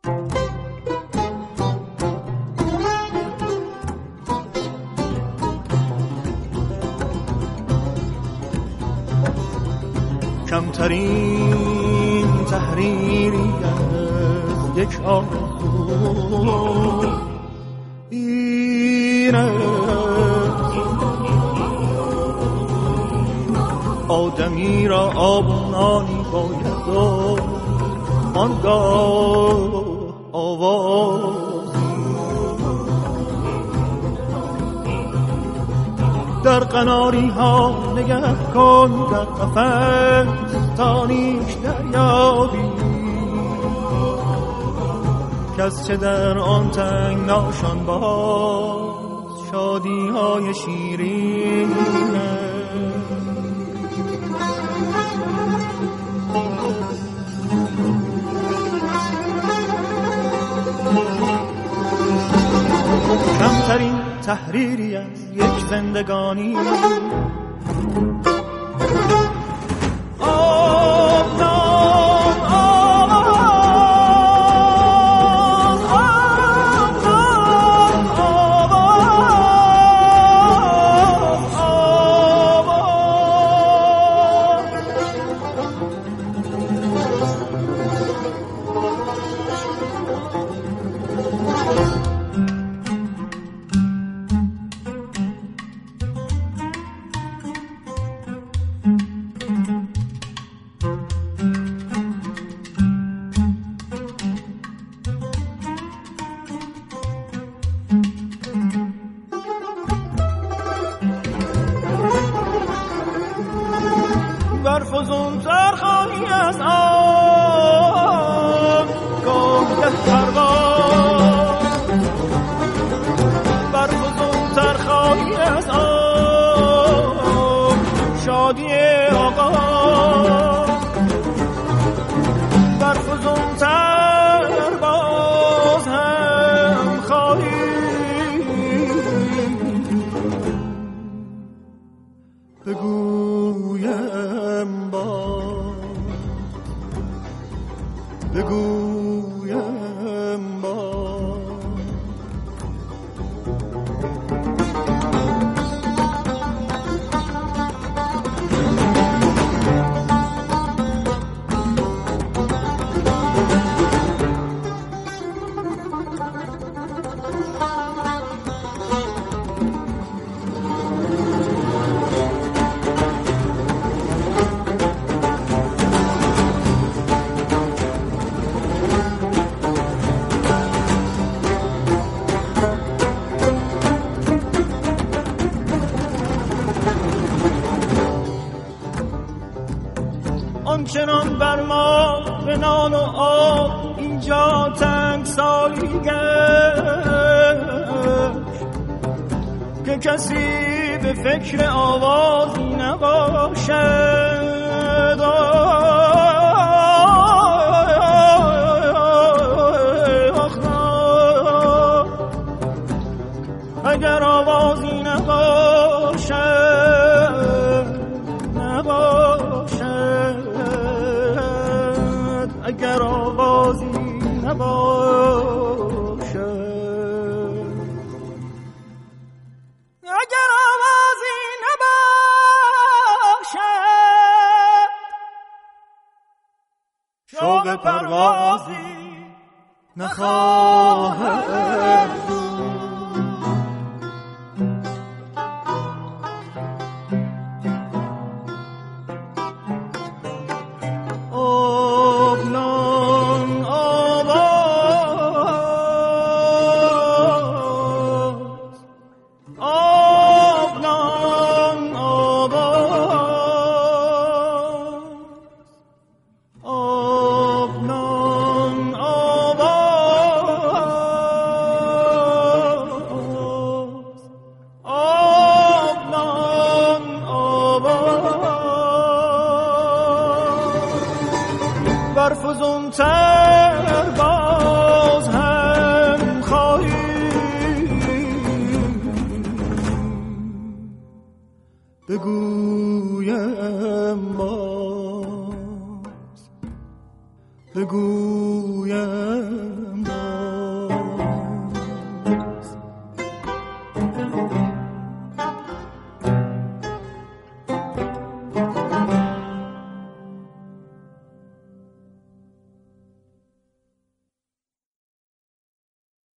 کمترین تحریری از یک آرزو اینه، آدمی را آب و نانی باید و آنگاه آوازی در قناری ها نگه کن، در قفس تا نیش دریابی کس چه در آن تنگناشان باز شادی های شیرین کمترین تحریری از یک زندگانی برفزون تر خواهی از آن گاه پرواز، برفزون تر خواهی از آن شادی آغاز، برفزون تر باز هم خواهی بگویم بگویم آنچنان بر ما به نان و آب اینجا تنگ سالی گشت که کسی به فکر آوازی نباشد، اگر آوازی اگر آوازی نباشد، اگر آوازی نباشد، شوق پروازی نخواهد